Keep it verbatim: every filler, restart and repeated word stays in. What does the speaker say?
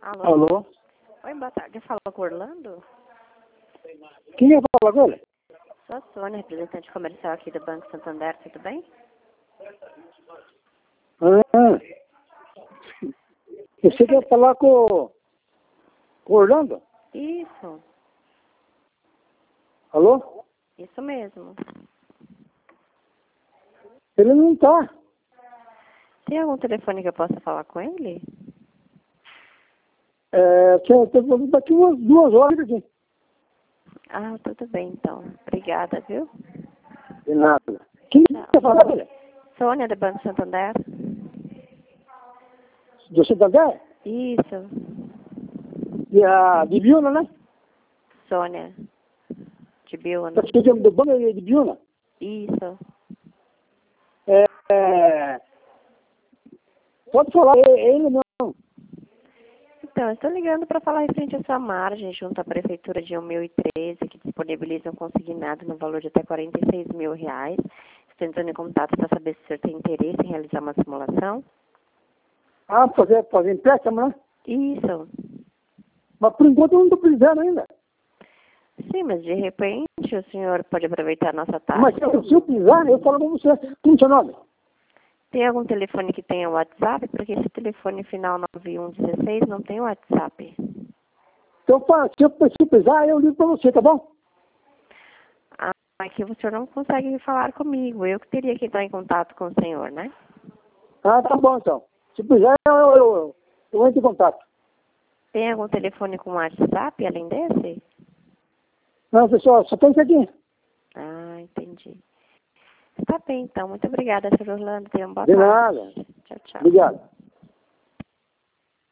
Alô? Alô? Oi, boa tarde. Fala com o Orlando? Quem ia falar agora? Sou a Sônia, representante comercial aqui do Banco Santander, tudo bem? Ah, você quer falar com, com o Orlando? Isso, Alô? isso mesmo. Ele não tá. Tem algum telefone que eu possa falar com ele? É, tinha- tem- daqui umas duas horas aqui. Ah, tudo bem então. Obrigada, viu? De nada. Quem Tchau. quer falar com ele? Sônia, do Banco Santander? Do Santander? Isso, E a de Biúna, né? Sônia, de Biúna. Tá escrevendo do banco de Biúna? Isso. É, é, pode falar, é ele não. Então, eu estou ligando para falar referente à sua margem junto à Prefeitura de um mil e treze, que disponibiliza um consignado no valor de até quarenta e seis mil reais. Estou entrando em contato para saber se o senhor tem interesse em realizar uma simulação. Ah, fazer, fazer empréstimo, né? Isso. Mas por enquanto eu não estou precisando ainda. Sim, mas de repente o senhor pode aproveitar a nossa taxa. Mas se eu, se eu precisar, eu falo com você. Como é seu nome? Tem algum telefone que tenha WhatsApp? Porque esse telefone final nove um um seis não tem WhatsApp. Então, fa- se eu, se eu precisar, eu ligo para você, tá bom? Ah, aqui o senhor não consegue falar comigo. Eu que teria que entrar em contato com o senhor, né? Ah, tá bom então. Se precisar, eu, eu, eu, eu entro em contato. Tem algum telefone com WhatsApp além desse? Não, pessoal, só tem isso aqui. Ah, entendi. Tá bem, então. Muito obrigada, senhor Orlando. Tenha uma boa De tarde. nada. Tchau, tchau. Obrigado.